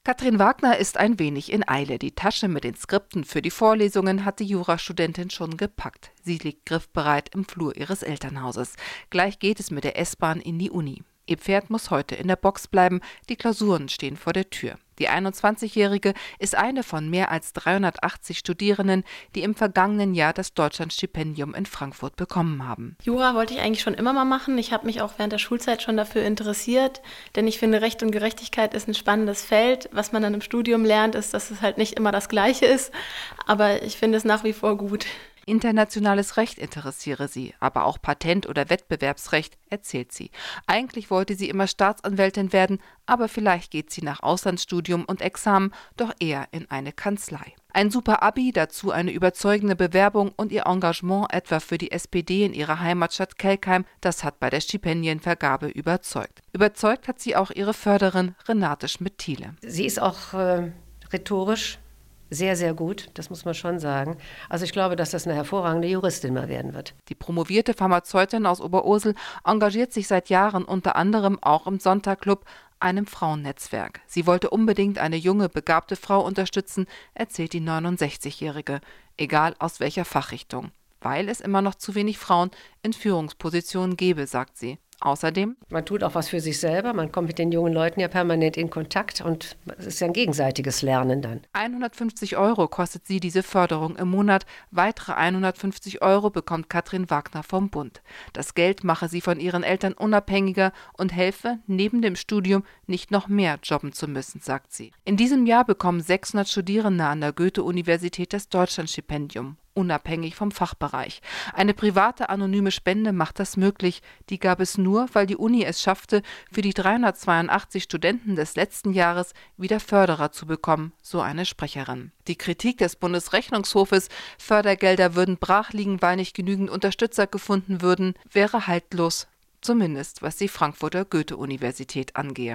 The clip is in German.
Katrin Wagner ist ein wenig in Eile. Die Tasche mit den Skripten für die Vorlesungen hat die Jurastudentin schon gepackt. Sie liegt griffbereit im Flur ihres Elternhauses. Gleich geht es mit der S-Bahn in die Uni. Ihr Pferd muss heute in der Box bleiben, die Klausuren stehen vor der Tür. Die 21-Jährige ist eine von mehr als 380 Studierenden, die im vergangenen Jahr das Deutschlandstipendium in Frankfurt bekommen haben. Jura wollte ich eigentlich schon immer mal machen. Ich habe mich auch während der Schulzeit schon dafür interessiert, denn ich finde, Recht und Gerechtigkeit ist ein spannendes Feld. Was man dann im Studium lernt, ist, dass es halt nicht immer das Gleiche ist, aber ich finde es nach wie vor gut. Internationales Recht interessiere sie, aber auch Patent- oder Wettbewerbsrecht, erzählt sie. Eigentlich wollte sie immer Staatsanwältin werden, aber vielleicht geht sie nach Auslandsstudium und Examen doch eher in eine Kanzlei. Ein super Abi, dazu eine überzeugende Bewerbung und ihr Engagement etwa für die SPD in ihrer Heimatstadt Kelkheim, das hat bei der Stipendienvergabe überzeugt. Überzeugt hat sie auch ihre Förderin Renate Schmidt-Thiele. Sie ist auch rhetorisch sehr, sehr gut, das muss man schon sagen. Also ich glaube, dass das eine hervorragende Juristin mal werden wird. Die promovierte Pharmazeutin aus Oberursel engagiert sich seit Jahren unter anderem auch im Sonntagclub, einem Frauennetzwerk. Sie wollte unbedingt eine junge, begabte Frau unterstützen, erzählt die 69-Jährige, egal aus welcher Fachrichtung, weil es immer noch zu wenig Frauen in Führungspositionen gebe, sagt sie. Außerdem: Man tut auch was für sich selber, man kommt mit den jungen Leuten ja permanent in Kontakt und es ist ja ein gegenseitiges Lernen dann. 150 € kostet sie diese Förderung im Monat. Weitere 150 € bekommt Katrin Wagner vom Bund. Das Geld mache sie von ihren Eltern unabhängiger und helfe, neben dem Studium nicht noch mehr jobben zu müssen, sagt sie. In diesem Jahr bekommen 600 Studierende an der Goethe-Universität das Deutschlandstipendium, unabhängig vom Fachbereich. Eine private anonyme Spende macht das möglich. Die gab es nur, weil die Uni es schaffte, für die 382 Studenten des letzten Jahres wieder Förderer zu bekommen, so eine Sprecherin. Die Kritik des Bundesrechnungshofes, Fördergelder würden brach liegen, weil nicht genügend Unterstützer gefunden würden, wäre haltlos, zumindest was die Frankfurter Goethe-Universität angehe.